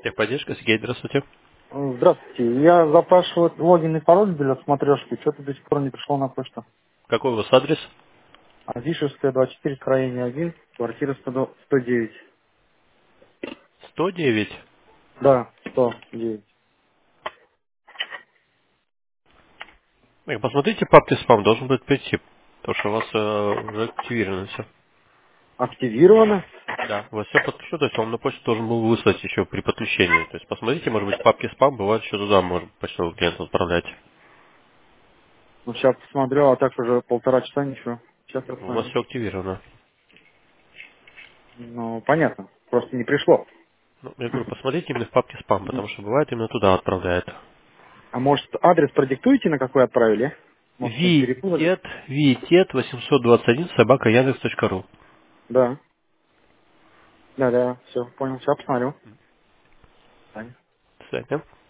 Техподдержка, Сергей, здравствуйте. Здравствуйте. Я запрашивал логин и пароль для смотрешки. Что-то до сих пор не пришло на почту. Какой у вас адрес? Азишевская, 24, строение 1, квартира 109. 109. Да, 109. Посмотрите папки спам, должен быть прийти. Потому что у вас уже активировано все. Активировано. Да. У вас все подключено, то есть вам на почту должен был выслать еще при подключении. То есть посмотрите, может быть, папки спам, бывает, еще туда может почтовый клиент отправлять. Ну, сейчас посмотрел, а так уже 1,5 часа ничего. Сейчас я У вас посмотрю. все активировано. Ну, понятно. Просто не пришло. Ну, я говорю, посмотрите именно в папке спам, потому что бывает именно туда отправляет. А может, адрес продиктуете, на какой отправили? Может, мы перепутали? Виетет 821 собака Яндекс.ру. Да. Да, все, понял. Сейчас посмотрю. До свидания.